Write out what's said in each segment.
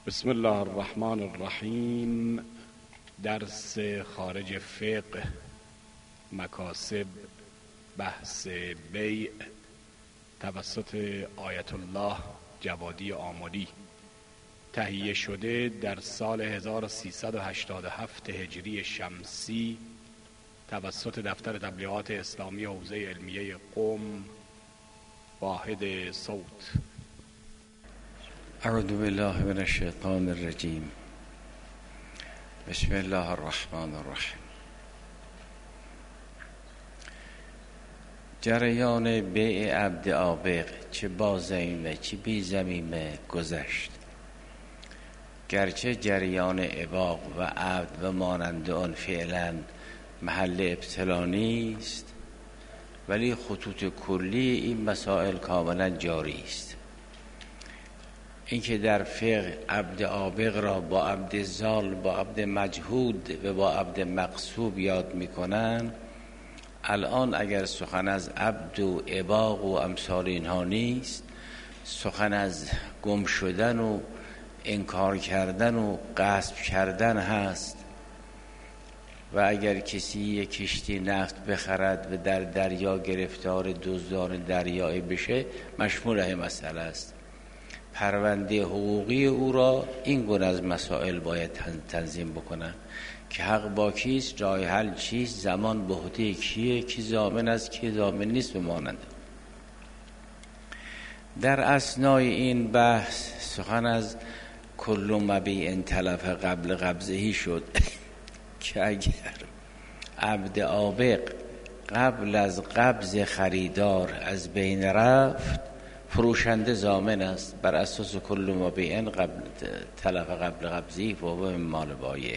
بسم الله الرحمن الرحیم. درس خارج فقه، مکاسب، بحث بیع، توسط آیت الله جوادی آملی، تهیه شده در سال 1387 هجری شمسی توسط دفتر تبلیغات اسلامی حوزه علمیه قم، واحد صوت. اعوذ بالله من الشیطان الرجیم. بسم الله الرحمن الرحیم. جریان بیع عبد آبق چه با زمینه چه بی زمینه گذشت، گرچه جریان اباق و عبد و مانند آن فعلا محل ابتلا نیست، ولی خطوط کلی این مسائل کاملا جاری است. اینکه در فقه عبد آبق را با عبد زال، با عبد مجهود و با عبد مغصوب یاد میکنن، الان اگر سخن از عبد و اباق و امثال اینها نیست، سخن از گم شدن و انکار کردن و غصب کردن هست. و اگر کسی یک کشتی نفت بخرد و در دریا گرفتار دزدان دریایی بشه، مشمول این مسئله است. پرونده حقوقی او را این گونه از مسائل باید تنظیم بکنن که حق با کیست، راه حل چیست، زمان به عهده کیه، کی ضامن است کی ضامن نیست بمانند. در اثنای این بحث سخن از کل مبیع تلف قبل قبضهی شد که اگر عبد آبق قبل از قبض خریدار از بین رفت، فروشنده ضامن است بر اساس کل مبیع قبل تلف قبل قبضی و هو من مال بایع.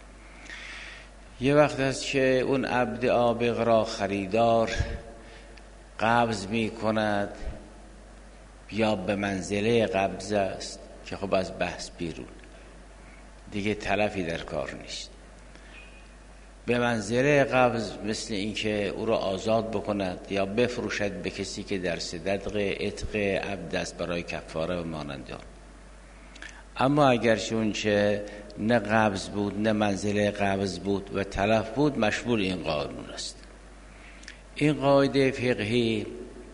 یه وقت است که اون عبد آبق را خریدار قبض می کند یا به منزله قبض است که خب از بحث بیرون، دیگه تلفی در کار نیست. به منزله قبض مثل اینکه او را آزاد بکند یا بفروشد به کسی که در صدق عتق عبد است برای کفاره و مانند آن. اما اگر چون چه نه قبض بود نه منزله قبض بود و تلف بود، مشمول این قانون است. این قاعده فقهی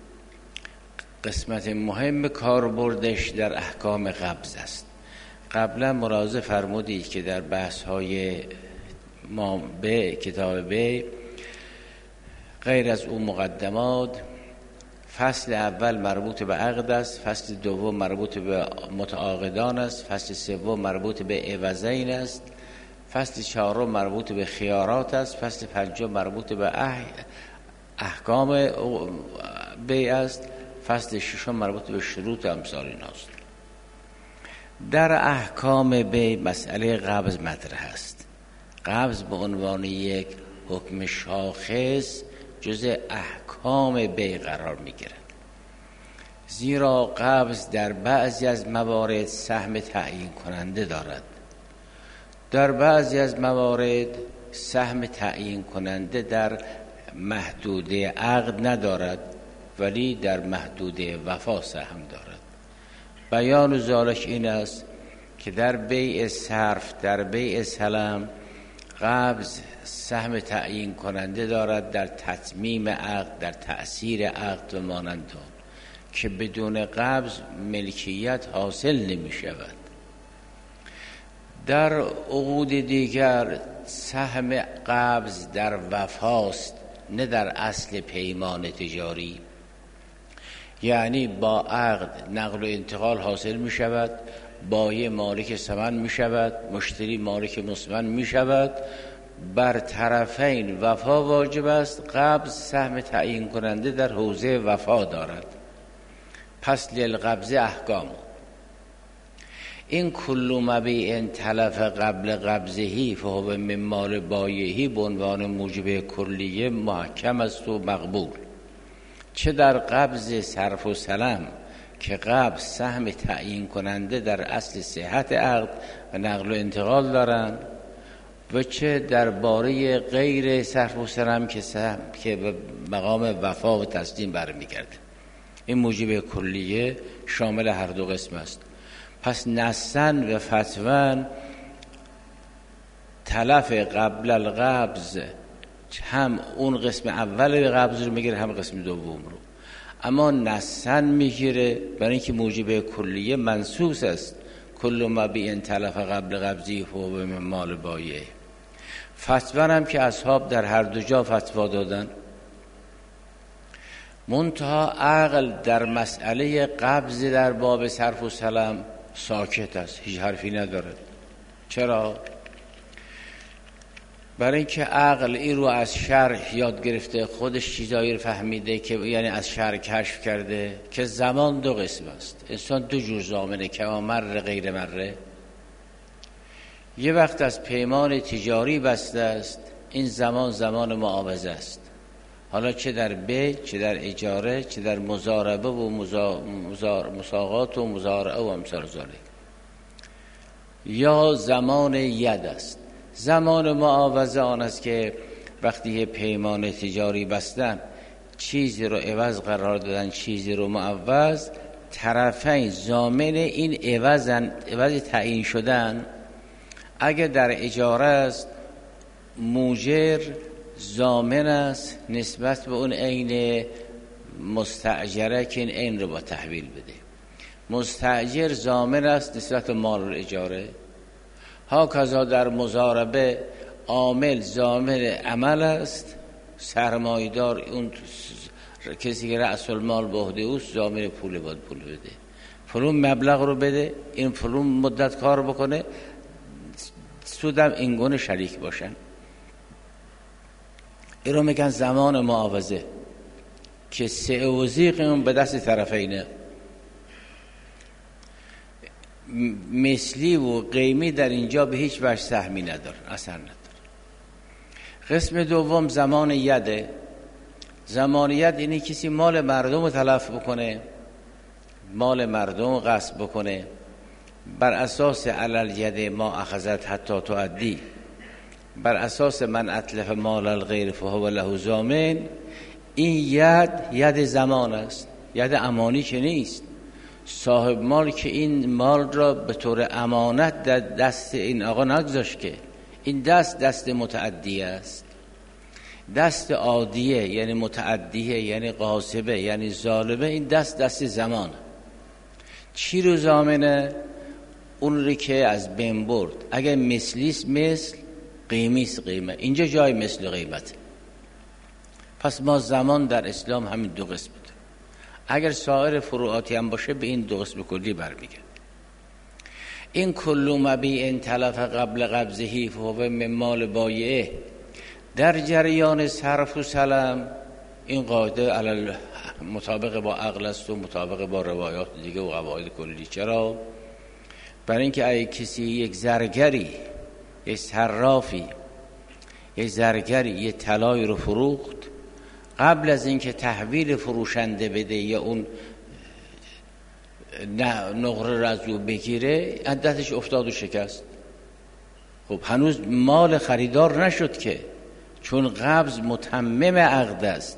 قسمت مهم کاربردش در احکام قبض است. قبلا ملاحظه فرمودید که در بحث های ما به کتاب بیع غیر از اون مقدمات، فصل اول مربوط به عقد است، فصل دوم مربوط به متعاقدان است، فصل سوم مربوط به عوضین است، فصل چهارم مربوط به خیارات است، فصل پنجم مربوط به احکام بیع است، فصل ششم مربوط به شروط امثال ایناست. در احکام بیع مسئله قبض مطرح است. قبض به عنوان یک حکم شاخص جزء احکام بیع قرار می گیرد، زیرا قبض در بعضی از موارد سهم تعیین کننده دارد، در بعضی از موارد سهم تعیین کننده در محدوده عقد ندارد، ولی در محدوده وفا سهم دارد. بیان ذالک این است که در بیع صرف، در بیع سلم، قبض سهم تعیین کننده دارد در تتمیم عقد، در تأثیر عقد و مانند آن، که بدون قبض ملکیت حاصل نمی شود. در عقود دیگر سهم قبض در وفاست، نه در اصل پیمان تجاری. یعنی با عقد نقل و انتقال حاصل می شود، بایع مالک ثمن می شود، مشتری مالک مثمن می شود، بر طرفین وفا واجب است. قبض سهم تعیین کننده در حوزه وفا دارد. پس للقبض احکام. این کل مبیع تلف قبل قبضهی فهو من مال بایعی به عنوان موجب کلیه محکم است و مقبول. چه در قبض صرف و سلم که قبض سهم تعیین کننده در اصل صحت عقد و نقل و انتقال دارند، و چه در باره غیر صرف و سلم که سهم که به مقام وفا و تسلیم برمیگرده. این موجب کلیه شامل هر دو قسم است. پس نسن و فتون تلف قبل القبض هم اون قسم اول قبض رو میگیره هم قسم دوم رو، اما نسن میگیره برای اینکه موجب کلیه منصوص است. کل ما بی تلف قبل قبضی فهو من مال بایع. فتون هم که اصحاب در هر دو جا فتوا دادن، منتها عقل در مسئله قبض در باب صرف و سلم ساکت است، هیچ حرفی نداره. چرا؟ برای اینکه عقل این رو از شرع یاد گرفته، خودش چیزایی رو فهمیده که یعنی از شرع کشف کرده که زمان دو قسم است. انسان دو جور زامنه که مر غیر مره. یه وقت از پیمان تجاری بسته است، این زمان معاوضه است، حالا چه در بیع، چه در اجاره، چه در مزاربه و مساقات و مزارعه و امثال ذالک. یا زمان ید است. زمان معاوضه آن است که وقتی پیمان تجاری بستن، چیزی رو عوض قرار دادن، چیزی رو معوض، طرفین ضامن این عوض تعیین شدن. اگر در اجاره است، موجر ضامن است نسبت به اون عین مستاجره که این عین رو با تحویل بده. مستاجر ضامن است نسبت به مال اجاره. هاکذا در مزاربه عامل ضامن عمل است، سرمایه‌دار اون کسی که رأس المال به عهده اوست ضامن پول باید پول بده، فلان مبلغ رو بده، این فلان مدت کار بکنه، سودم این گونه شریک باشن. این رو میگن زمان معاوضه که سعوزیق اون به دست طرفینه. مثلی و قیمی در اینجا به هیچ وجه سهمی نداره، اثر نداره. قسم دوم زمان یده. زمان ید اینی کسی مال مردم رو تلف بکنه، مال مردم رو غصب بکنه، بر اساس علل ید ما اخذت حتی تؤدی، بر اساس من اتلف مال الغیر فهو له ضامن. این ید زمان است، ید امانی که نیست. صاحب مال که این مال را به طور امانت در دست این آقا نگذاشت که این دست متعدی است. دست عادیه یعنی متعدیه، یعنی غاصبه، یعنی ظالمه. این دست زمان. چی رو ضامنه؟ اون رو که از بین برد. اگر مثلیست مثل، قیمیست قیمه. اینجا جای مثل و قیمت. پس ما زمان در اسلام همین دو قسم بوده. اگر سایر فروعاتی هم باشه به این دو قسم کلی برمیگرده. این کل مبیع تلف قبل قبضه فهو من مال بایعه. در جریان صرف و سلم این قاعده مطابق با عقل است و مطابق با روایات دیگه و قواعد کلی. چرا؟ برای اینکه اگه کسی یک زرگری، یک صرافی، یک زرگری یک طلای رو فروخت، قبل از اینکه تحویل فروشنده بده یا اون نقره رو از او بگیره، عدتش افتاد و شکست. خب هنوز مال خریدار نشد که، چون قبض متمم عقد است،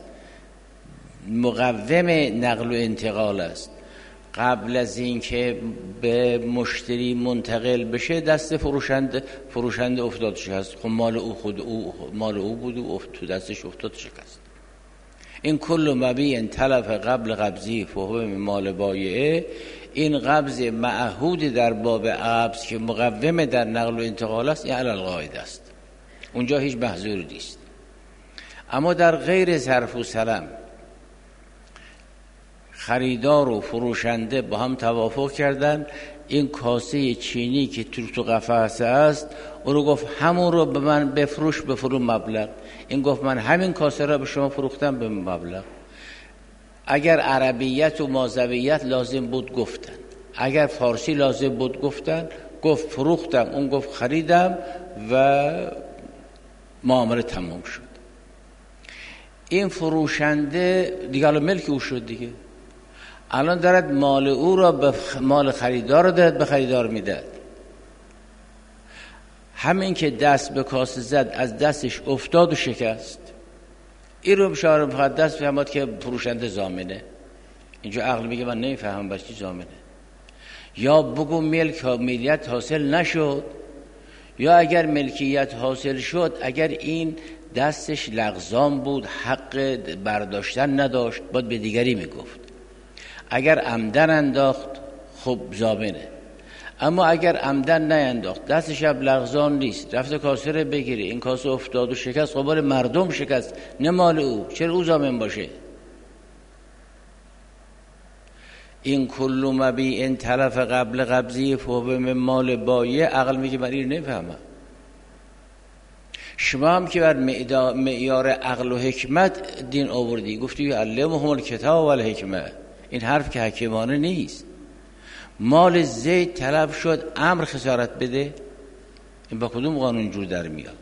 مقوم نقل و انتقال است. قبل از اینکه به مشتری منتقل بشه دست فروشنده افتاد شکست. خب مال او بود و تو دستش افتاد شکست. این کل مبیع تلف قبل قبضی فهو من مال بایعه. این قبض معهود در باب قبض که مقوم در نقل و انتقال است، این علی القاعده است، اونجا هیچ محظوری نیست. اما در غیر صرف و سلم خریدار و فروشنده با هم توافق کردن این کاسه چینی که تو قفسه است، او رو گفت همون رو به من بفروش به فلان مبلغ. این گفت من همین کاسه را به شما فروختم به مبلغ. اگر عربیت و مازویت لازم بود گفتن، اگر فارسی لازم بود گفتن. گفت فروختم، اون گفت خریدم و معامله تمام شد. این فروشنده دیگه الان ملک او شد دیگه. الان دارد مال او را به مال خریدار دارد به خریدار میداد. همین که دست به کاسه زد از دستش افتاد و شکست. این رو بشاره مقدس فهمد که فروشنده ضامنه. اینجا عقل میگه من نمیفهمم برای چی ضامنه. یا بگو ملکیت حاصل نشد، یا اگر ملکیت حاصل شد اگر این دستش لغزان بود حق برداشتن نداشت باید به دیگری میگفت. اگر عمدن انداخت خب ضامنه، اما اگر عمدن نینداخت دستش هم لغزان نیست رفت کاسه رو بگیره این کاسه افتاد و شکست، خب مردم شکست نه مال او، چرا او ضامن باشه؟ این کل مبیع تلف قبل قبضی فهو من مال بایع. عقل میگه من این نفهمم. شما هم که بر معیار عقل و حکمت دین آوردی، گفتی علمهم الکتاب و الحکمه، این حرف که حکیمانه نیست. مال زید طلب شد امر خسارت بده، این با کدوم قانون جور در میاد؟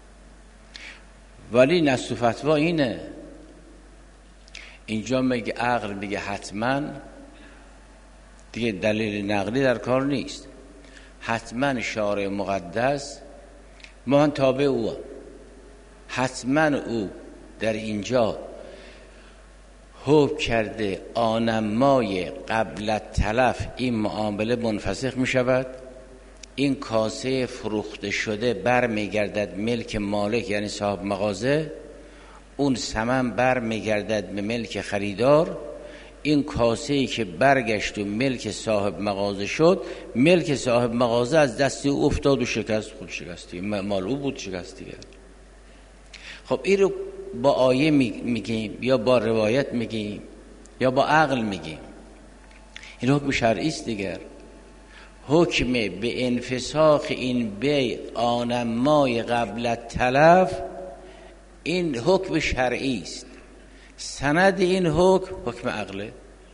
ولی نص و فتوا اینه. اینجا میگه عقل میگه حتما، دیگه دلیل نقلی در کار نیست، حتما شارع مقدس ما هم تابع او، حتما او در اینجا حکم کرده آنمای قبل تلف این معامله منفسخ می شود، این کاسه فروخته شده بر می گردد ملک مالک یعنی صاحب مغازه، اون ثمن بر می گردد به ملک خریدار، این کاسه‌ای که برگشت و ملک صاحب مغازه شد، ملک صاحب مغازه از دست او افتاد و شکست، خود شکستی مال او بود شکستی. خب این رو با آیه میگیم یا با روایت میگیم یا با عقل میگیم؟ این حکم شرعی است دیگر. حکم به انفساخ این بیع آنمای قبل تلف این حکم شرعی است، سند این حکم عقله.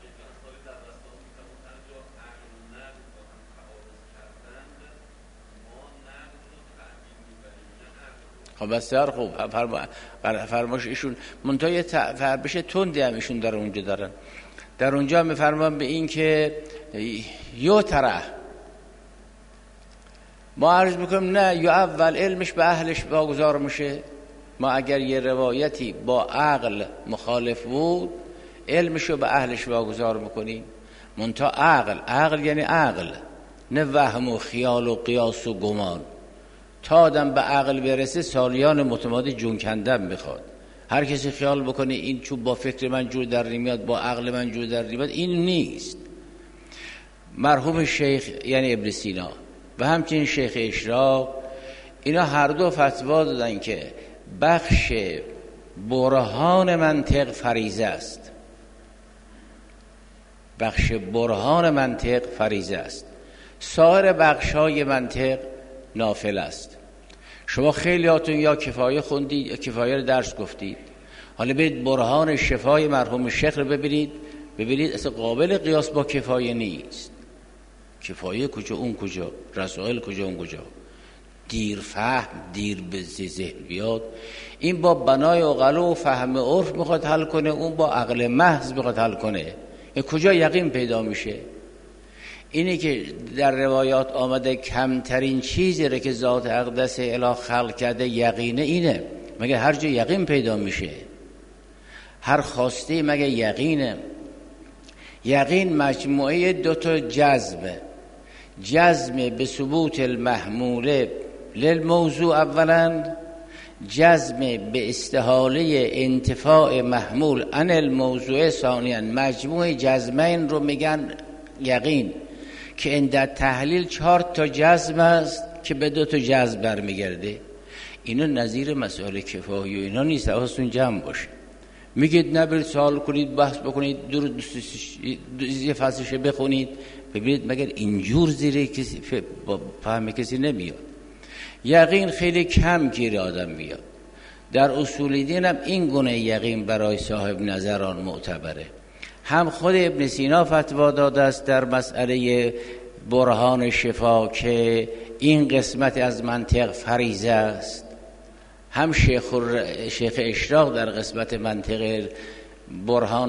خب بسیار خوب فرماش ایشون منتهای فربش تندی هم ایشون در اونجا دارن. در اونجا میفرمان به این که یو طرح ما عرض میکنیم نه، یا اول علمش به اهلش واگذار میشه. ما اگر یه روایتی با عقل مخالف بود علمشو به اهلش واگذار میکنیم. منتها عقل یعنی عقل، نه وهم و خیال و قیاس و گمان. تا آدم به عقل برسه سالیان متمادی جون کندن میخواد. هر کسی خیال بکنه این چون با فکر من جور در نمیاد با عقل من جور در نمیاد، این نیست. مرحوم شیخ یعنی ابن سینا و همچنین شیخ اشراق اینا هر دو فتوا دادن که بخش برهان منطق فریضه است، بخش برهان منطق فریضه است، سایر بخش‌های منطق نافل است. شما خیلیاتون یا کفایه خوندید یا کفایه رو درس گفتید، حالا برید برهان شفای مرحوم شیخ رو ببینید اصلا قابل قیاس با کفایه نیست. کفایه کجا اون کجا، رسائل کجا اون کجا، دیر فهم دیر به ذهن بیاد. این با بنای عقل و فهم عرف میخواد حل کنه، اون با عقل محض میخواد حل کنه. این کجا یقین پیدا میشه؟ اینی که در روایات آمده کمترین چیزی رو که ذات اقدس اله خلق کرده یقینه، اینه. مگه هر جا یقین پیدا میشه؟ هر خواسته مگه یقینه؟ یقین مجموعه دوتا جزمه، جزم به ثبوت المحموله للموضوع اولا، جزم به استحاله انتفاع محمول عن الموضوع ثانیا. مجموع جزمین رو میگن یقین که عند تحلیل 4 تا جزم است که به 2 تا جزم برمیگرده. اینا نظیر مسائل کفایه و اینا نیست، حواستون جمع باشه. میگید نبرید سوال کنید بحث بکنید یه فصلش بخونید ببینید مگر اینجور زیر کسی فهم کسی نمیاد. یقین خیلی کم گیر آدم میاد. در اصول دین هم این گونه یقین برای صاحب نظران معتبره. هم خود ابن سینا فتوا داده است در مسئله برهان شفا که این قسمت از منطق فریضه است، هم شیخ اشراق در قسمت منطق برهان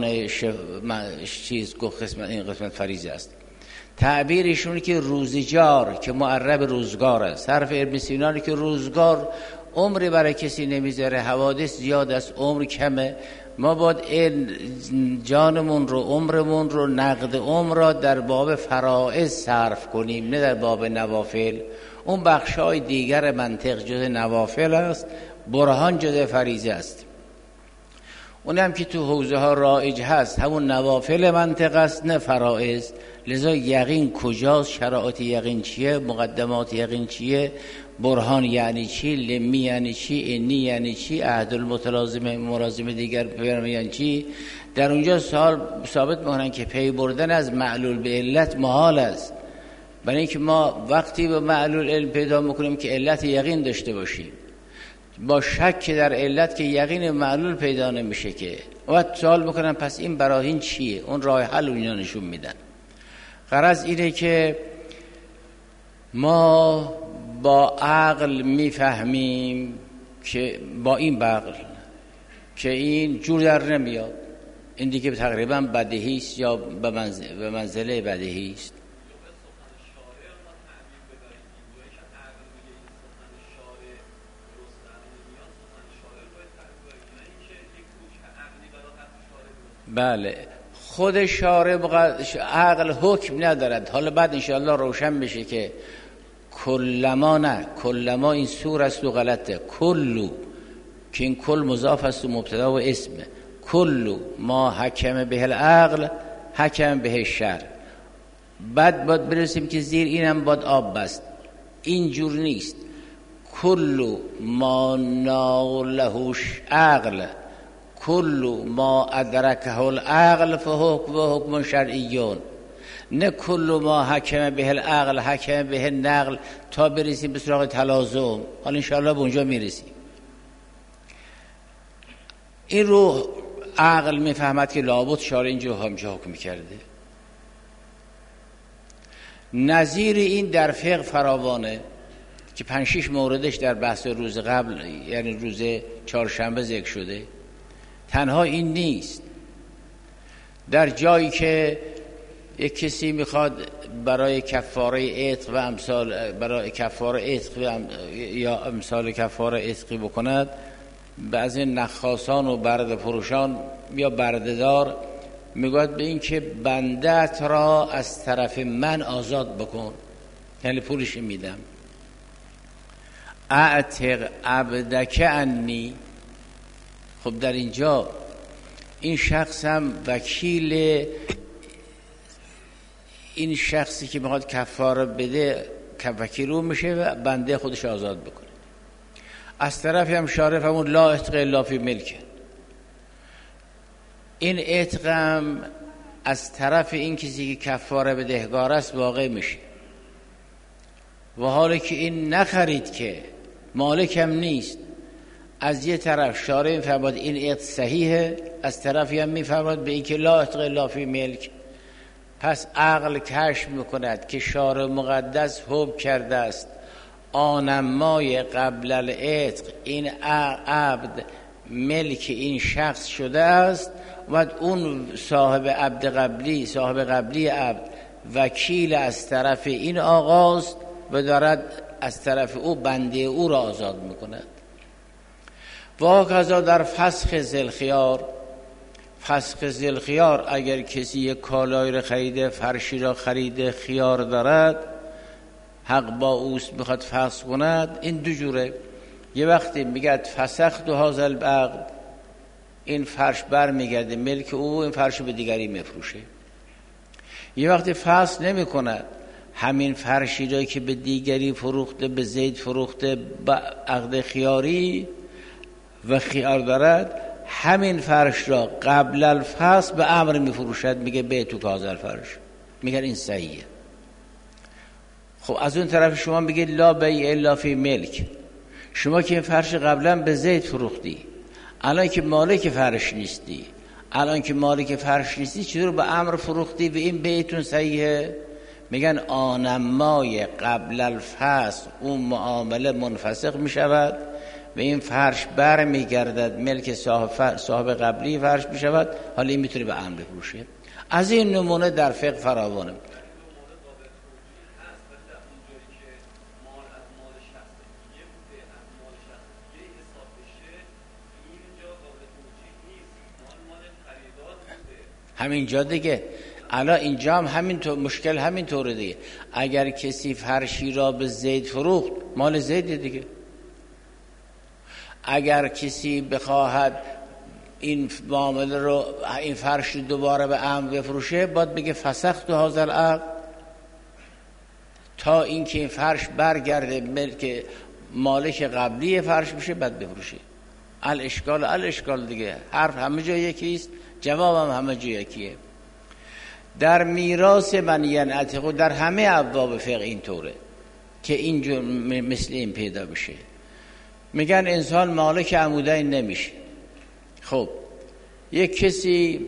این قسمت فریضه است. تعبیرشون که روزگار که معرب روزگار است، حرف ابن سینا که روزگار عمری برای کسی نمیذاره، حوادث زیاد است عمر کمه، ما باید جانمون رو، عمرمون رو، نقد عمر را در باب فرائض صرف کنیم، نه در باب نوافل. اون بخشای دیگر منطق جز نوافل است، برهان جز فریضه است. اونم که تو حوزه ها رایج هست همون نوافل منطق است، نه فرائض. لذا یقین کجاست، شرایط یقین چیه، مقدمات یقین چیه، برهان یعنی چی، لمی یعنی چی، انی یعنی چی، عهد المتلازم مرازم دیگر یعنی چی، در اونجا ثابت میکنن که پی بردن از معلول به علت محال است. برای اینکه ما وقتی به معلول علم پیدا میکنیم که علت یقین داشته باشیم، با شک در علت که یقین معلول پیدا نمیشه که. وقت سوال میکنن پس این براهین چیه؟ اون راه حل اینا نشون میدن. غرض اینه که ما با عقل میفهمیم که با این عقل که این جور در نمیاد، این دیگه تقریبا بدیهی است یا به منزله بدیهی است. بله، خود شارع عقل حکم ندارد. حالا بعد انشاءالله روشن بشه که کلما، نه کلما این سور است و غلطه. کلو که این کل مضاف است و مبتدا و اسمه. کلو ما حکم به العقل حکم به الشرع. بعد باید برسیم که زیر اینم باید آب بست. اینجور نیست. کلو ما ناغلهوش عقل، کلو ما ادرکه العقل فحکم شرعیون، نه کلو ما حکم به العقل حکم به النقل تا برسیم به سراغ تلازم. حالا انشاءالله به اونجا میرسیم. این رو عقل میفهمد که لابد شارع اینجا همچه حکم کرده. نظیر این در فقه فراوانه که 5-6 موردش در بحث روز قبل یعنی روز چهارشنبه ذکر شده. تنها این نیست. در جایی که یک کسی میخواد برای کفاره عتق و امثال، برای کفاره عتق یا امثال کفاره عتقی بکند، بعضی نخاسان و برده فروشان یا بردهدار میگوید به این که بندت را از طرف من آزاد بکن، یعنی پولش میدم. اعتق عبدک عنی. خب در اینجا این شخص هم وکیل این شخصی که میخواد کفاره بده وکیل او میشه و بنده خودش آزاد بکنه. از طرفی هم شارع همون لا عتق الا فی ملک. این عتق هم از طرف این کسی که کفاره بدهکار است واقع میشه. و حالا که این نخرید که مالکم نیست، از یه طرف شارع میفرماد این عتق صحیحه، از طرفی هم میفرماد به این که لا عتق الا فی ملک. پس عقل کشف میکند که شارع مقدس حکم کرده است آنمای قبل العتق این عبد ملک این شخص شده است و اون صاحب قبلی عبد وکیل از طرف این آقاست و دارد از طرف او بنده او را آزاد میکند. و هکذا در فسخ ذوالخیار اگر کسی یک کالای را خریده، فرشی را خریده، خیار دارد، حق با اوست، میخواد فسخ کند، این دو جوره. یه وقتی میگه فسخت هذا العقد، این فرش بر میگرده ملک او، این فرش به دیگری میفروشه. یه وقتی فسخ نمی کند، همین فرشی را که به دیگری فروخته، به زید فروخته با عقد خیاری و خیار دارد، همین فرش را قبل الفسخ به امر میفروشد، میگه به تو کازر فرش، میگه این صحیحه. خب از اون طرف شما میگه لا بیع الا فی ملک. شما که این فرش قبلا به زید فروختی، الان که مالک فرش نیستی، چطور به امر فروختی و این بیعتون صحیحه؟ میگن آنمای قبل الفسخ اون معامله منفسخ میشود و این فرش بر میگردد ملک صاحب قبلی فرش میشود، حالا این میتونه به امر بفروشه. از این نمونه در فقه فراوانه. همینجا دیگه. الان اینجا هم همین مشکل همین طوره دیگه. اگر کسی فرشی را به زید فروخت، مال زید دیگه. اگر کسی بخواهد این معامله رو، این فرش دوباره به عمد بفروشه، باید بگه فسخت هذا العقد، تا اینکه این فرش برگرده ملک مالک قبلی فرش بشه بعد بفروشه. الاشکال دیگه. حرف همه جا یکیست، جواب هم همه جا یکیه. در میراث من ینعتق، در همه ابواب فقه اینطوره که اینجور مثل این پیدا بشه. میگن انسان مالک عمودین نمیشه. خب یک کسی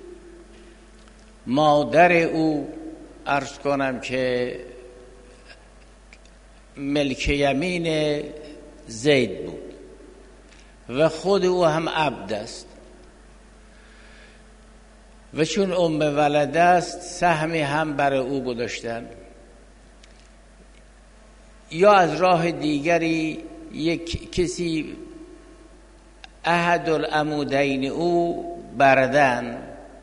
مادر او عرض کنم که ملک یمین زید بود و خود او هم عبد است و چون ام ولد است سهمی هم برای او گذاشتن، یا از راه دیگری یک کسی احد العمودین او بردن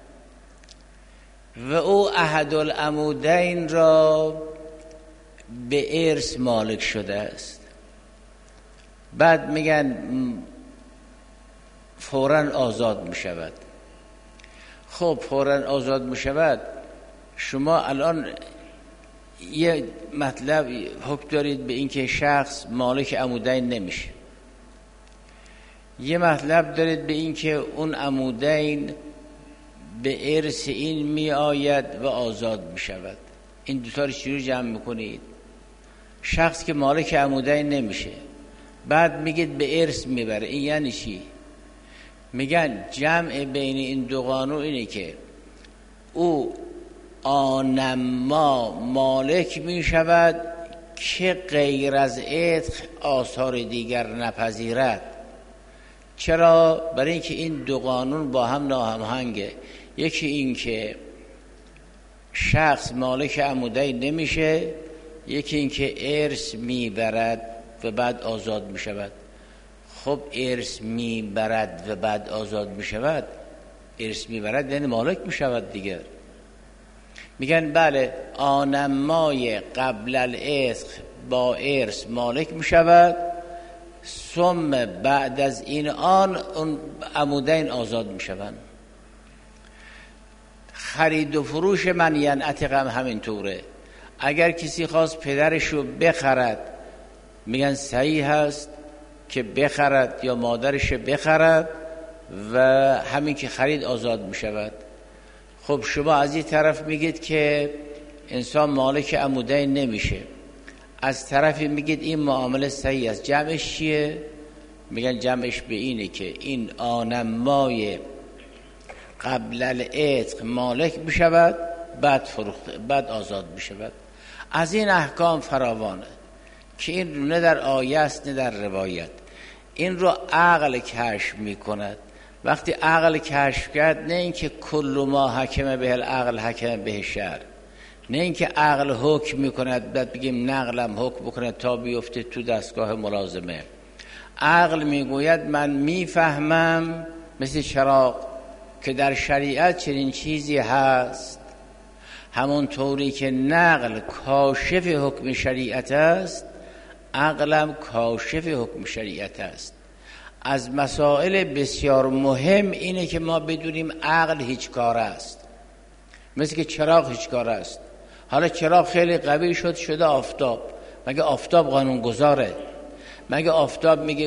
و او احد العمودین را به ارث مالک شده است، بعد میگن فوراً آزاد می شود. خب فوراً آزاد می شود، شما الان یه مطلب حکم دارید به اینکه شخص مالک عمودین نمیشه، یه مطلب دارید به اینکه اون عمودین به ارث این می آید و آزاد می شود. این دوتا رو چجوری جمع میکنید؟ شخص که مالک عمودین نمیشه بعد میگید به ارث میبره، این یعنی چی؟ میگن جمع بین این دو قانون اینه که او آنما مالک میشود که غیر از عتق آثار دیگر نپذیرد. چرا؟ برای اینکه این دو قانون با هم ناهماهنگه. یکی این که شخص مالک عمودین نمیشه، یکی این که ارث میبرد و بعد آزاد میشود. خب ارث میبرد و بعد آزاد میشود، ارث میبرد یعنی مالک میشود دیگر. میگن بله آنمای قبل العتق با ارث مالک میشود، ثم بعد از این اون عمودین آزاد میشوند. خرید و فروش من ینعتق هم همینطوره. اگر کسی خواست پدرشو بخرد میگن صحیح هست که بخرد یا مادرش بخرد و همین که خرید آزاد میشود. خب شما از این طرف میگید که انسان مالک عمودین نمیشه، از طرفی میگید این معامله صحیح است. جمعش چیه؟ میگن جمعش به اینه که این آنمای قبل العتق مالک بشود بعد فروخته بعد آزاد بشود. از این احکام فراوانه که این نه در آیه است نه در روایت. این رو عقل کشف میکند. وقتی عقل کشف کرد، نه اینکه کل ما حکم به العقل حکم به شرع، نه اینکه عقل حکم میکند بعد بگیم نقلم حکم بکنه تا بیفته تو دستگاه ملازمه. عقل میگوید من میفهمم مثل چراغ که در شریعت چنین چیزی هست، همون طوری که نقل کاشف حکم شریعت است، عقلم کاشف حکم شریعت است. از مسائل بسیار مهم اینه که ما بدونیم عقل هیچ کار است، مثل که چراغ هیچ کار است. حالا چراغ خیلی قوی شده آفتاب، مگه آفتاب قانون گذاره؟ مگه آفتاب میگه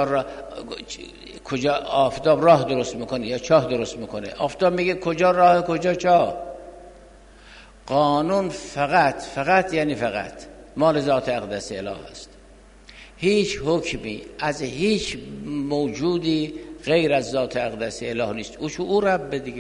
کجا آفتاب راه درست میکنه یا چاه درست میکنه؟ آفتاب میگه کجا راه کجا چاه. قانون فقط یعنی فقط مال ذات اقدس اله است. هیچ حکمی از هیچ موجودی غیر از ذات اقدس اله نیست. او رب دیگه.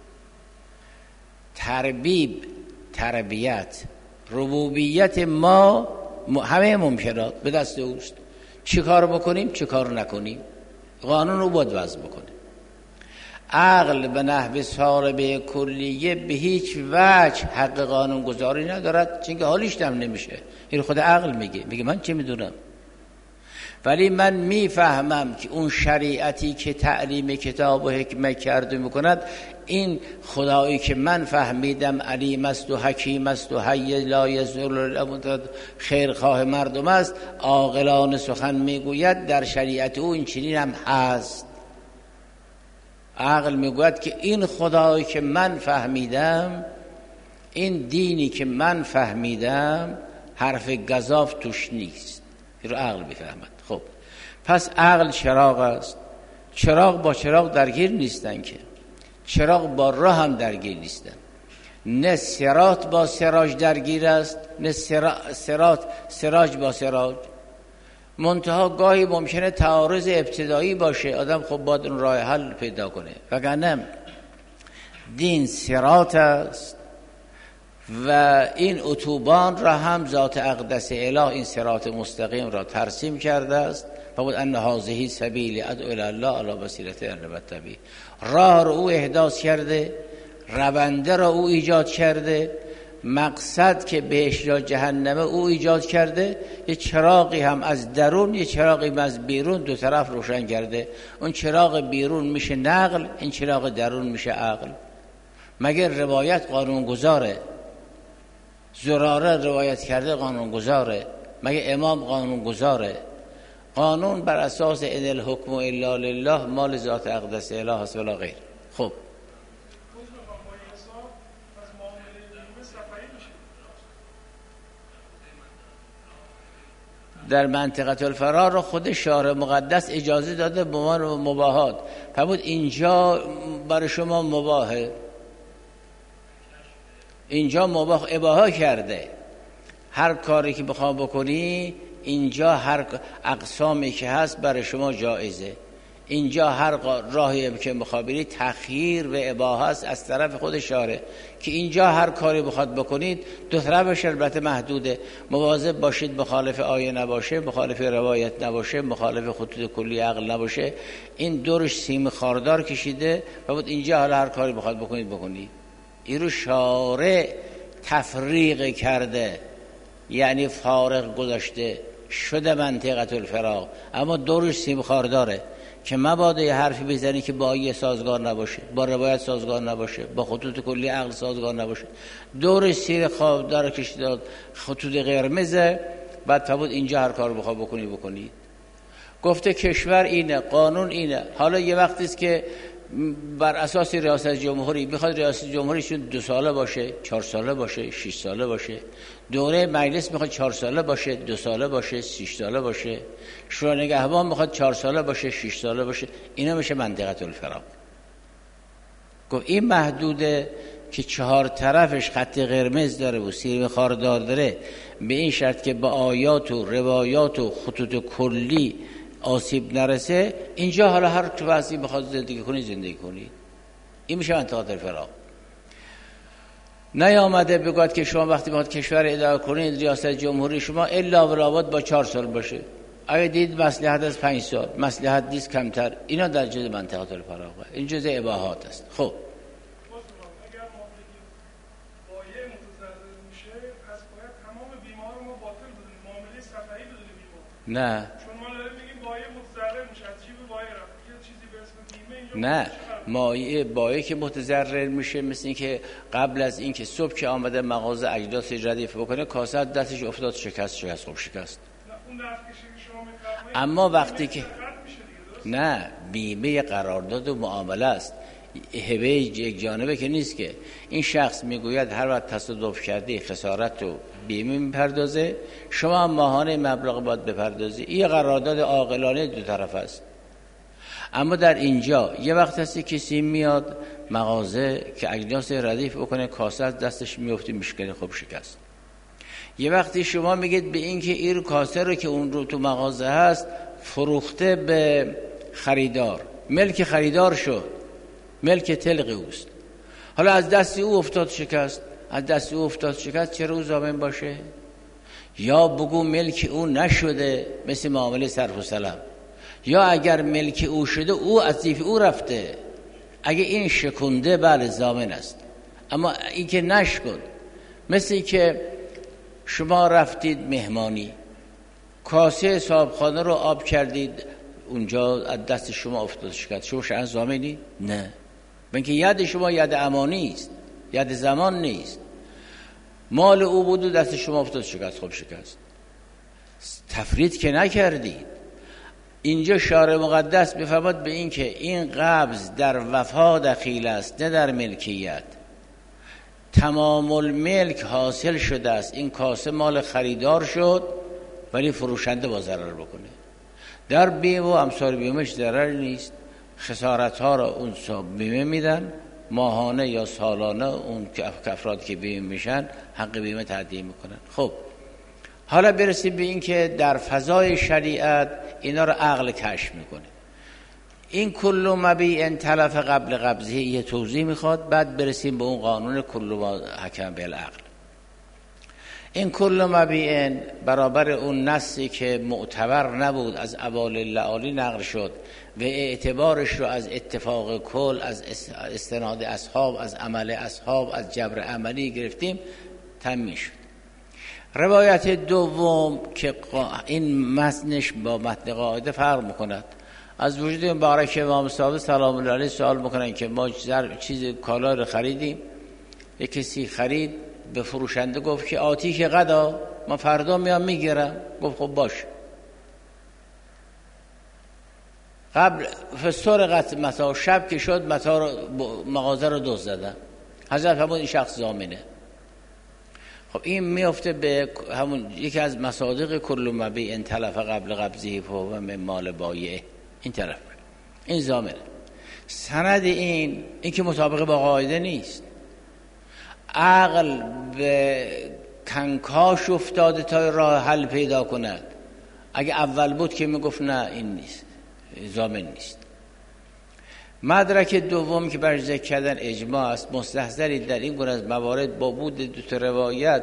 تربیت ربوبیت ما همه ممکنات به دست اوست. چی کار بکنیم چی کار نکنیم، قانون رو باید وضع بکنه. عقل به نحو صاربه کلیه به هیچ وجه حق قانون گذاری ندارد، چون که حالیش دم نمیشه. این خود عقل میگه من چه میدونم. ولی من میفهمم که اون شریعتی که تعلیم کتاب و حکمت کرده میکند، این خدایی که من فهمیدم علیم است و حکیم است و حی لا یضر خیرخواه مردم است، عاقلانه سخن میگوید، در شریعت او این چنین هم هست. عقل میگوید که این خدایی که من فهمیدم، این دینی که من فهمیدم، حرف گزاف توش نیست. این رو عقل میفهمد. خب پس عقل چراغ است. چراغ با چراغ درگیر نیستن که، چراغ با راه هم درگیر نیستن. نه سراج با سراج درگیر است، نه سراج با سراج. منتها گاهی ممکنه تعارض ابتدایی باشه، آدم خب باید اون راه حل پیدا کنه. وگرنه دین صراط است و این اتوبان را هم ذات اقدس اله این صراط مستقیم را ترسیم کرده است. فبود ان هذه سبیل ادعو الی الله علی بصیرة انا بتبع. راه رو او احداث کرده، رونده را او ایجاد کرده، مقصد که بهشت یا جهنم او ایجاد کرده. یه چراغی هم از درون، یه چراغی هم از بیرون، دو طرف روشن کرده. اون چراغ بیرون میشه نقل، این چراغ درون میشه عقل. مگر روایت قانون گذاره؟ زراره روایت کرده قانون گذاره؟ مگه امام قانون گذاره؟ قانون بر اساس ان الحکم الا لله، مال ذات اقدس اله است ولا غیر. خب در منطقه الفرار رو خود شارع مقدس اجازه داده به عنوان مباحات. فرمود اینجا برای شما مباحه، اینجا مباح اباحه کرده. هر کاری که بخواه بکنی اینجا، هر اقسامی که هست برای شما جایزه. اینجا هر راهی که بخواه بری تخییر و اباحه است از طرف خود شارع، که اینجا هر کاری بخواد بکنید، دو طرفش البته محدوده. مواظب باشید مخالف آیه نباشه، مخالف روایت نباشه، مخالف خطوط کلی عقل نباشه. این دورش سیم خاردار کشیده و بود اینجا حالا هر کاری بخواد بکنید. این رو شارع تفریق کرده، یعنی فارغ گذاشته شده منطقه الفراغ، اما دورش سیم خارداره که مبادا یه حرفی بزنی که با آیه سازگار نباشه، با روایت سازگار نباشه، با خطوط کلی عقل سازگار نباشه. دورش سیر خاردار کشیده، خطوط قرمزه. بعد فرمود اینجا هر کار بخواد بکنید. گفته کشور اینه، قانون اینه. حالا یه وقتی است که بر اساس ریاست جمهوری میخواد ریاست جمهوریشون 2 ساله باشه، 4 ساله باشه، 6 ساله باشه. دوره مجلس میخواد 4 ساله باشه، 2 ساله باشه، 6 ساله باشه. شورای نگهبان میخواد 4 ساله باشه، 6 ساله باشه. اینا میشه منطقه الفراغ. گفت این محدوده که 4 طرفش خط قرمز داره و سیم خاردار داره، به این شرط که با آیات و روایات و خطوط کلی آسیب نرسه. اینجا حالا هر وضعی بخواد زندگی کنی. این میشه منطقه الفراغ. نیامده بگوید که شما وقتی باید کشور اداره کنید، ریاست جمهوری شما الا ولابد با 4 سال باشه. اگه دید مصلحت از 5 سال، مصلحت نیست کمتر. اینا در جز منطقه الفراغ، این جز اباحات است. خب نه نه، مایه بایه که متضرر میشه مثل این که قبل از این که صبح که آمده مغازه اجناس ردیف بکنه، کاسه دستش افتاد شکست. اما وقتی که نه، بیمه قرارداد و معامله است، هبه یک جانبه که نیست که این شخص میگوید هر وقت تصادف کردی خسارت رو بیمه میپردازه، شما ماهانه مبلغ باید بپردازی. این قرارداد عاقلانه 2 طرف است. اما در اینجا یه وقت هستی کسی میاد مغازه که اجناس ردیف بکنه، کاسه از دستش میفته میشکنه، خب شکست. یه وقتی شما میگید به این که این کاسه رو که اون رو تو مغازه هست فروخته به خریدار، ملک خریدار شد، ملک تلقی اوست، حالا از دست او افتاد شکست، چرا او ضامن باشه؟ یا بگو ملک او نشده، مثل معامله صرف و سلام. یا اگر ملک او شده، او از زیف او رفته، اگه این شکنده بله ضامن است. اما این که نشکن، مثل این که شما رفتید مهمانی، کاسه صاحبخانه رو آب کردید، اونجا از دست شما افتاد شکست، شما شأن ضامنی؟ نه، بلکه ید شما ید امانی است، ید زمان نیست. مال او بود و دست شما افتاد شکست، خب شکست، تفرید که نکردید. اینجا شارع مقدس بفرماد به این که این قبض در وفا دخیل است، نه در ملکیت. تمام الملک حاصل شده است، این کاسه مال خریدار شد، ولی فروشنده با ضرر بکنه. در بیمه و امثال بیمهش ضرر نیست، خسارت ها را اون بیمه میدن، ماهانه یا سالانه اون افراد که بیمه میشن حق بیمه تأدیه میکنن. خب حالا برسیم به این که در فضای شریعت اینا رو عقل کشف میکنه. این کل مبیع تلف قبل قبضه یه توضیح میخواد، بعد برسیم به اون قانون کل ما حکم بالعقل. این کل مبیع برابر اون نصی که معتبر نبود از ابوال لعالی نقل شد و اعتبارش رو از اتفاق کل، از استناد اصحاب، از عمل اصحاب، از جبر عملی گرفتیم، تمام شد. روایت دوم که این متنش با متن قاعده فرق میکند، از وجود مبارک امام صادق سلام الله علیه سوال میکنن که ما چیز کالا رو خریدیم، یک کسی خرید، به فروشنده گفت که آتی که قدا، من فردا میام میگیرم. گفت خب باش. قبل فسرقت متاع، شب که شد متاع مغازه رو دزد زدن، حضرت همون این شخص ضامنه. خب این میفته به همون یکی از مصادیق کل مبیع تلف قبل قبضه فهو من مال بایع، این طرف این ضامنه. سند این که مطابق با قاعده نیست. عقل به کنکاش افتاده تا راه حل پیدا کند. اگه اول بود که میگفت نه این نیست، ضامن نیست. مدرک دوم که بر ذکر کردن اجماع است. مستحضری در این گونه از موارد با بود دو تا روایت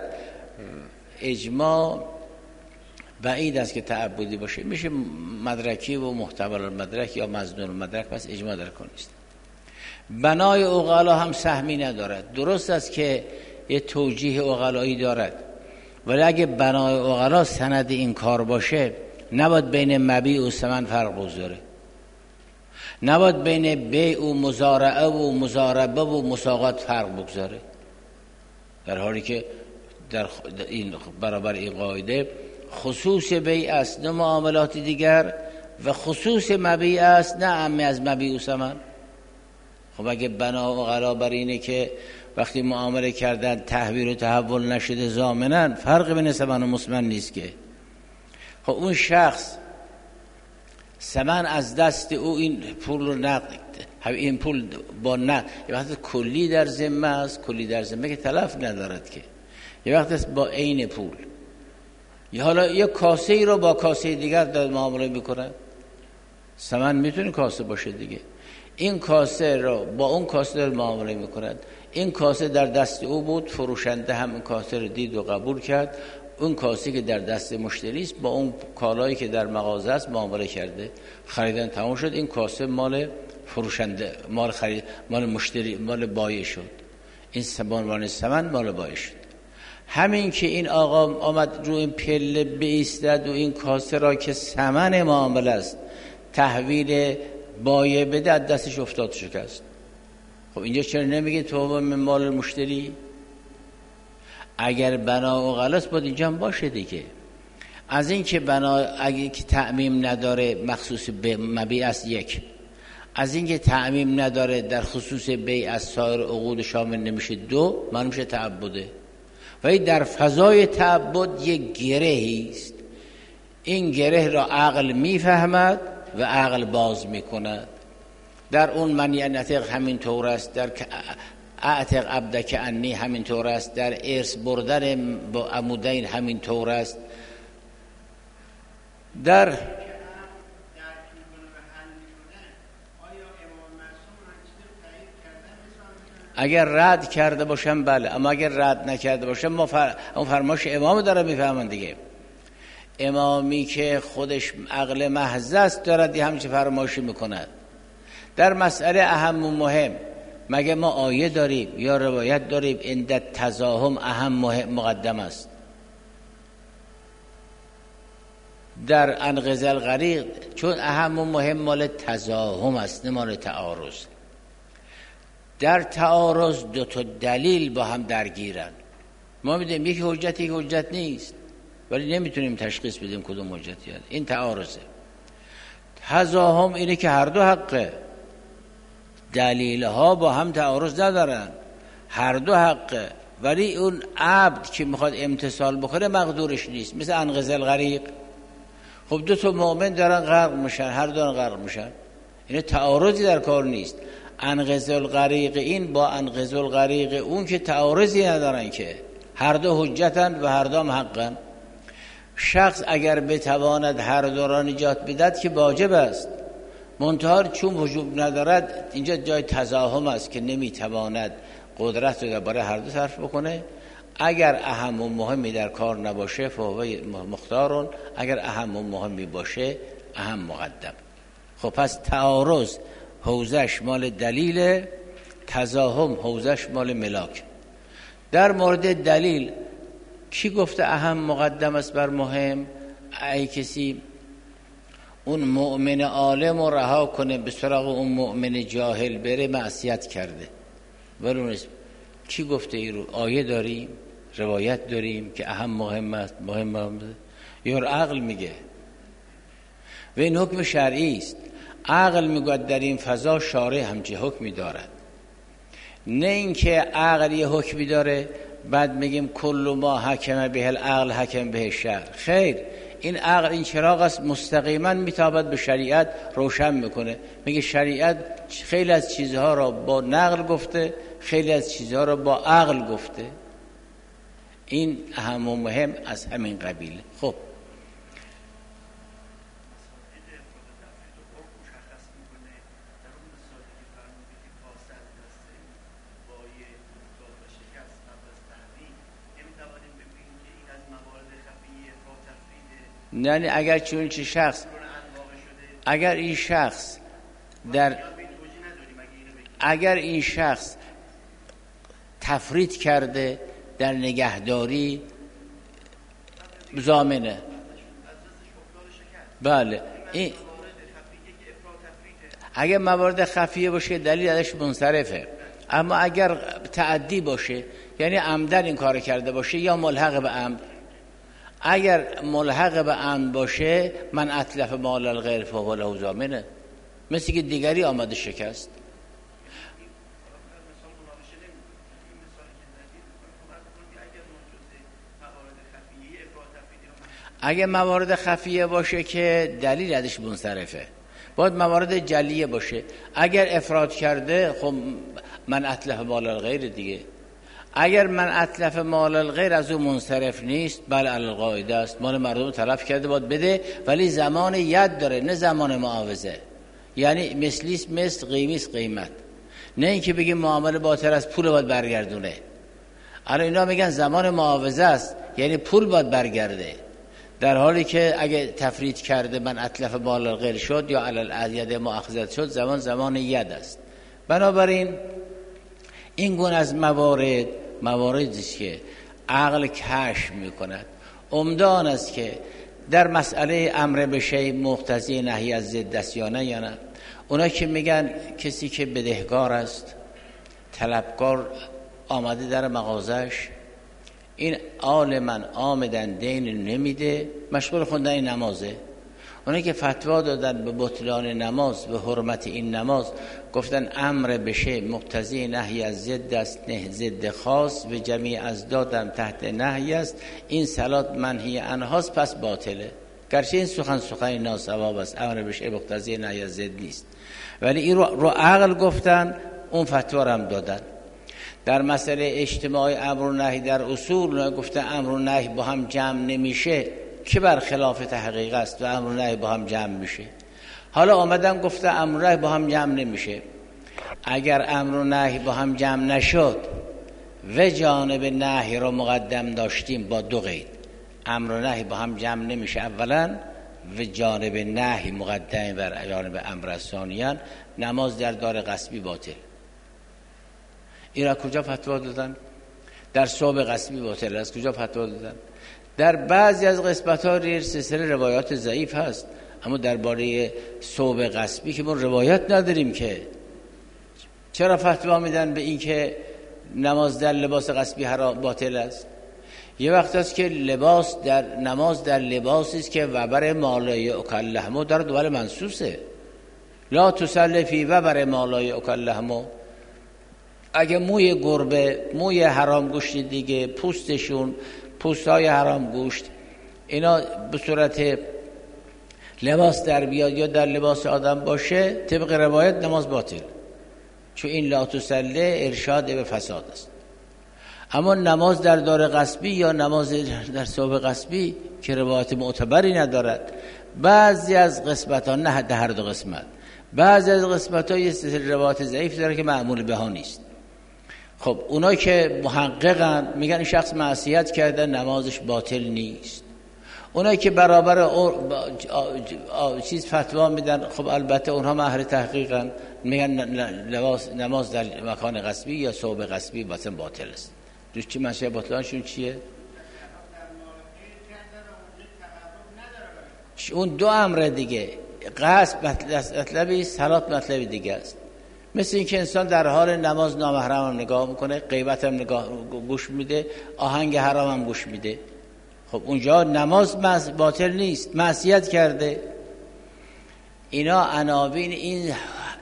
اجماع بعید است که تعبدی باشه، میشه مدرکی و محتمل المدرک یا مظنون المدرک، پس اجماع در کار نیست. بنای عقلا هم سهمی ندارد. درست است که یه توجیه عقلایی دارد، ولی اگه بنای عقلا سند این کار باشه، نباید بین مبیع و ثمن فرق بذاره، نباید بین بیع و مزارعه و مزاربه و مساقات فرق بگذاره، در حالی که در این برابر این قاعده خصوص بیع است نه معاملات دیگر، و خصوص مبیع است نه عمی از مبیع و ثمن. خب اگه بنا و قرار بر اینه که وقتی معامله کردن تحویل و تحول نشده ضامنن، فرق بین ثمن و مسمن نیست که. خب اون شخص ثمن از دست او این پول رو نقد، این پول با نقد یه وقت کلی در ذمه است، کلی در ذمه که تلف ندارد که، یه وقت است با عین پول. یا حالا یه کاسه ای رو با کاسه دیگر در معامله میکنن، ثمن میتونه کاسه باشه دیگه، این کاسه رو با اون کاسه در معامله میکنند. این کاسه در دست او بود، فروشنده هم این کاسه رو دید و قبول کرد، اون کاسه که در دست مشتری است با اون کالایی که در مغازه است معامله کرده، خریدن تمام شد، این کاسه مال فروشنده، مال خرید، مال مشتری، مال بایع شد، این مال ثمن مال بایع شد. همین که این آقا آمد رو این پله بایستد و این کاسه را که ثمن معامله است تحویل بایع بده، از دستش افتاد شکست. خب اینجا چرا نمیگه تو من مال مشتری؟ اگر بنا و غلط بود اینجا هم باشه دیگه. از این که بنا اگه که تعمیم نداره مخصوص به مبیع است، یک. از این که تعمیم نداره در خصوص بیع از سایر عقود شامل نمیشه، دو. معلوم میشه تعبده. ولی در فضای تعبد یک گرهی است، این گره را عقل میفهمد و عقل باز میکند. در اون من ینطق همین طور است، در اعتق عبدک عنی همین طور است، در ارث بردن با عمودین همین طور است. در اگر رد کرده باشم بله، اما اگر رد نکرده باشم اون فرمایش امام داره میفهمن دیگه. امامی که خودش عقل محض است دارد همچه فرمایشی میکند. در مسئله اهم و مهم مگه ما آیه داریم یا روایت داریم عند تزاحم اهم مقدم است؟ در انقض الغریق چون اهم و مهم مال تزاحم است نه مال تعارض. در تعارض دو تا دلیل با هم درگیرن، ما میدونیم یکی حجت یک حجت نیست، ولی نمیتونیم تشخیص بدیم کدوم حجتی هست. این تعارضه. تزاحم اینه که هر دو حقه، دلیل ها با هم تعارض ندارن، هر دو حقه، ولی اون عبد که میخواد امتثال بکنه مقدورش نیست. مثل انقض الغریق، خب دو تا مؤمن دارن غرق میشن، هر دو دارن غرق میشن، این تعارضی در کار نیست. انقض الغریق این با انقض الغریق اون که تعارضی ندارن، که هر دو حجتن و هر دو هم حقن. شخص اگر بتواند هر دو را نجات بدهد که واجب است، منتها چون وجوب ندارد اینجا جای تزاحم است که نمیتواند قدرت رو برای هر دو صرف بکنه. اگر اهم و مهمی در کار نباشه فهو مختارون، اگر اهم و مهمی باشه اهم مقدم. خب پس تعارض حوزش مال دلیل، تزاحم حوزش مال ملاک. در مورد دلیل کی گفته اهم مقدم است بر مهم؟ ای کسی اون مؤمن عالم رو رها کنه به سراغ اون مؤمن جاهل بره، معصیت کرده. ولی کی گفته ای رو؟ آیه داریم، روایت داریم که اهم مهم است، مهم یا عقل میگه؟ و این حکم شرعی است. عقل میگه در این فضا شارع همچه حکمی دارد، نه اینکه عقل یه حکمی داره بعد میگیم کل ما حکم به العقل حکم به الشرع. خیر، این عقل این چراغ است مستقیما میتابد به شریعت، روشن میکنه. میگه شریعت خیلی از چیزها را با نقل گفته، خیلی از چیزها را با عقل گفته. این اهم و مهم از همین قبیل. خب یعنی اگر چون چه شخص، اگر این شخص در اگر این شخص تفرید کرده در نگهداری ضامنه. بله، این اگر موارد خفیه باشه دلیل ازش منصرفه. اما اگر تعدی باشه، یعنی عمدن این کار کرده باشه یا ملحق به عمد، اگر ملحق به عمد باشه من اتلف مال الغیر فهو له ضامنه، مثل که دیگری آمده شکست. اگر موارد خفیه باشه که دلیل ازش منصرفه، باید موارد جلیه باشه. اگر افراد کرده خب من اتلف مال الغیر دیگه. اگر من اتلف مال الغیر از اون منصرف نیست، بله علی القاعده است، مال مردم تلف کرده باید بده، ولی زمان ید داره نه زمان معاوضه. یعنی مثلیست مثل، قیمیست قیمت، نه اینکه بگیم معامله باطل است پول باید برگردونه. الان اینا میگن زمان معاوضه است، یعنی پول باید برگرده، در حالی که اگه تفرید کرده من اتلف مال الغیر شد یا علی الید مؤاخذه شد، زمان ید است. بنابراین این گونه از مواردی است که عقل کشف میکند. عمدان است که در مسئله امر به شیء مقتضی نهی از ضد است یا نه یا نه. اونا که میگن کسی که بدهکار است، طلبکار آمده در مغازش، این عالما آمدن دین نمیده، مشغول خوندن نمازه. اونا که فتوا دادن به بطلان نماز، به حرمت این نماز، گفتن امر بشه مقتضی نهی از ضد است، نه ضد خاص و جمیع از دادم تحت نهی است، این صلات منهی عنهاست پس باطله. گرچه این سخن ناصواب است، امر بشه مقتضی نهی از ضد نیست، ولی این رو عقل گفتن، اون فتوا رو هم دادن. در مسئله اجتماع امر و نهی در اصول گفتن امر و نهی با هم جمع نمیشه که بر خلاف تحقیق است و امر و نهی با هم جمع میشه. حالا آمدن گفته امر و نهی با هم جمع نمیشه. اگر امر و نهی با هم جمع نشد و جانب نهی رو مقدم داشتیم با دو قید، امر و نهی با هم جمع نمیشه اولا و جانب نهی مقدم بر جانب امر ثانیاً، نماز در دار غصبی باطل. این را کجا فتوا دادن؟ در صوب غصبی باطل. از کجا فتوا دادن؟ در بعضی از قسمت‌ها سلسله روایات ضعیف هست، اما درباره ثوب غصبی که ما روایت نداریم که چرا فتوا میدن به این که نماز در لباس غصبی حرام باطل است؟ یه وقت است که نماز در لباسی است که وبر مالای اکلهمو در دول منصوصه. لا تصلی فی وبر مالای اکلهمو. اگه موی گربه، موی حرام گوشت دیگه، پوستشون، پوستای حرام گوشت، اینا به صورت لباس در بیاد یا در لباس آدم باشه، طبق روایت نماز باطل، چون این لا تصلی ارشاد به فساد است. اما نماز در دار غصبی یا نماز در ثوب غصبی که روایت معتبری ندارد، بعضی از قسمت‌ها، نه هر دو قسمت، بعضی از قسمت‌ها یه سلسله روایت ضعیف داره که معمول بها نیست. خب اونا که محققن میگن این شخص معصیت کرده، نمازش باطل نیست. اونایی که برابر چیز فتوا میدن، خب البته اونها اهل تحقیقن، میگن نماز در مکان غصبی یا ثوب غصبی باطل است. دوست چی منشه باطلانشون چیه؟ اون دو امر دیگه، غصب مطلبی، صلات مطلبی دیگه است. مثل این که انسان در حال نماز نامحرم هم نگاه میکنه، غیبت هم گوش میده، آهنگ حرام هم گوش میده. خب اونجا نماز باطل نیست، معصیت کرده. اینا عناوین این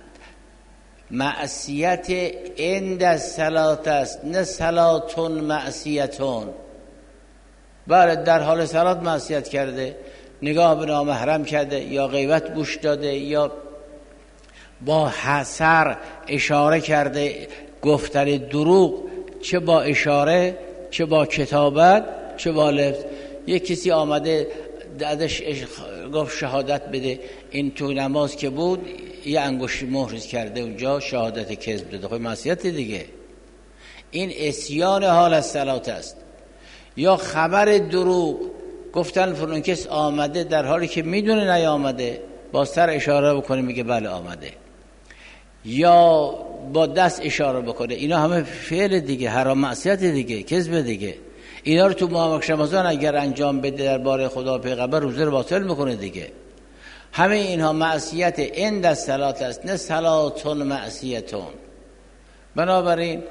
معصیت عند الصلات است، نه صلاتون معصیتون. بله در حال صلات معصیت کرده، نگاه به نامحرم کرده یا غیبت گوش داده یا با حسر اشاره کرده، گفتن دروغ، چه با اشاره، چه با کتابت، چه با لفظ. یک کسی آمده ازش گفت شهادت بده، این تو نماز که بود یه انگشت مهر کرده اونجا، شهادت کذب داده. خب معصیت دیگه، این عصیان حال از صلات است. یا خبر دروغ، گفتن فلان کس آمده در حالی که میدونه نیامده، با سر اشاره بکنه میگه بله آمده، یا با دست اشاره بکنه. اینا همه فعل دیگه، حرام، معصیت دیگه، کذب دیگه. اینا رو تو ماه رمضان اگر انجام بده درباره خدا و پیغمبر، روزه رو باطل میکنه دیگه. همه اینها معصیت عند الصلات است، نه صلاتون معصیتون. بنابراین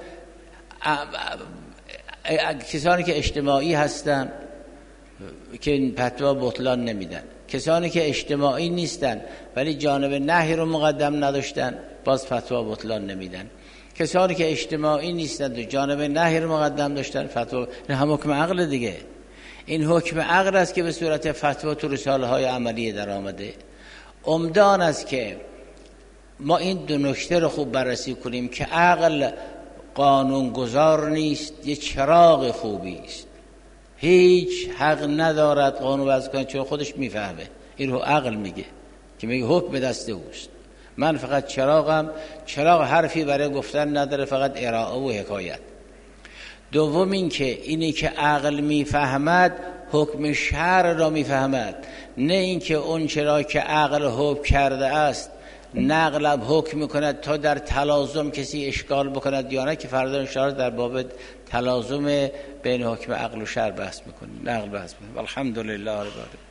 کسانی که اجتماعی هستن که این فتوا بطلان نمیدن، کسانی که اجتماعی نیستن ولی جانب نهی رو مقدم نداشتن، باز فتوا بطلان نمیدن. کسانی که اجتماعی نیستند و جانب نهی رو مقدم داشتن، فتوا، این هم حکم عقل دیگه. این حکم عقل است که به صورت فتوا تو رساله های عملیه در آمده. عمدان است که ما این دو نکته رو خوب بررسی کنیم که عقل قانونگذار نیست، یه چراغ خوبی است. هیچ حق ندارد قانون وضع کنه، چون خودش میفهمه. این رو عقل میگه که میگه حکم دست اوست، من فقط چراغم. چراغ حرفی برای گفتن نداره، فقط ارائه و حکایت. دوم این که اینی که عقل میفهمد حکم شرع را میفهمد، نه اینکه اون چرا که عقل حکم کرده است نقلم حکم میکند تا در تلازم کسی اشکال بکند یا نه، که فردا انشاءالله در باب تلازم بین حکم عقل و شرع بحث میکنیم، نقل بحث میکنیم. الحمدلله رب العالمین.